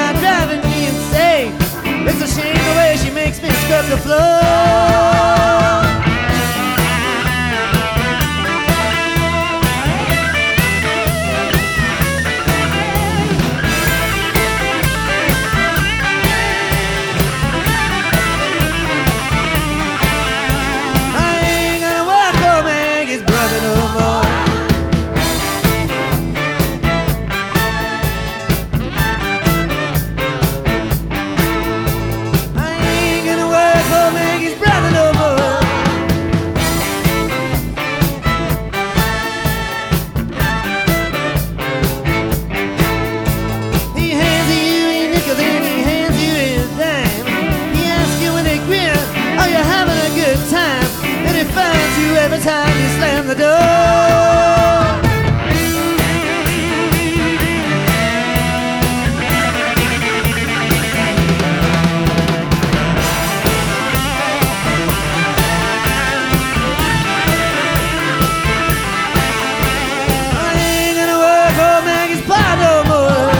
not driving me insane. It's a shame the way she makes me scrub the floor. Every time you slam the door, I ain't gonna work for Maggie's pie no more.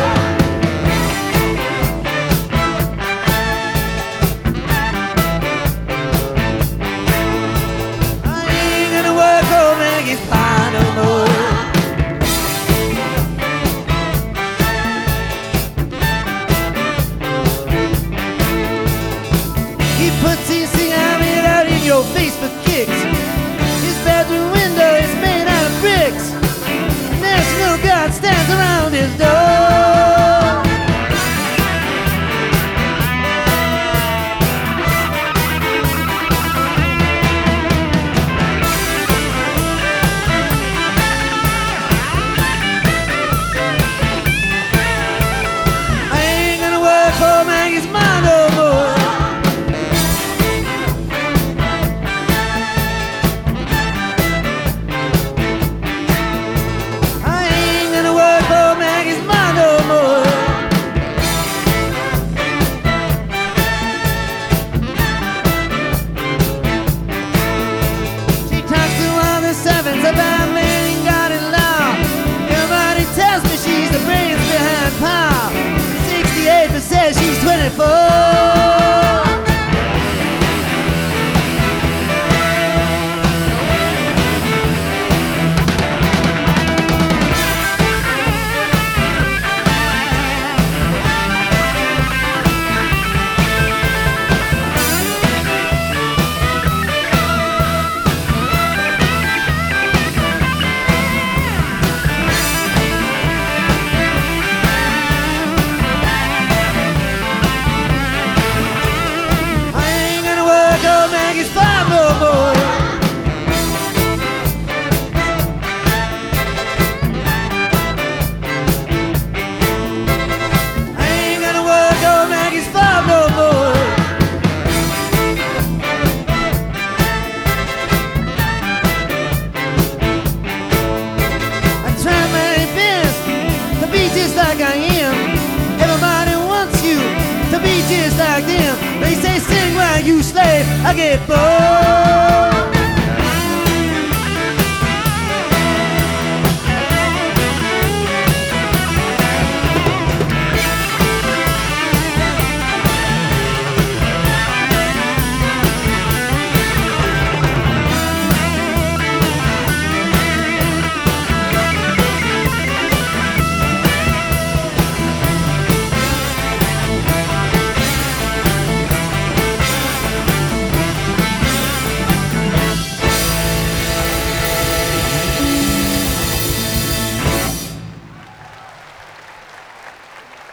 He puts his cigarette out in your face for kicks. His bedroom window is made out of bricks. National Guard stands around his door. I ain't gonna work for Maggie's mom no more. About letting God in law. Everybody tells me she's the brains behind power. 68% says she's 24. Maggie's five no more. I ain't gonna work on Maggie's five no more. I try my best to be just like I am. Everybody wants you to be just like them. They say sing while you slay, I get bored.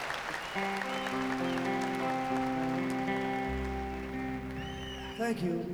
Thank you.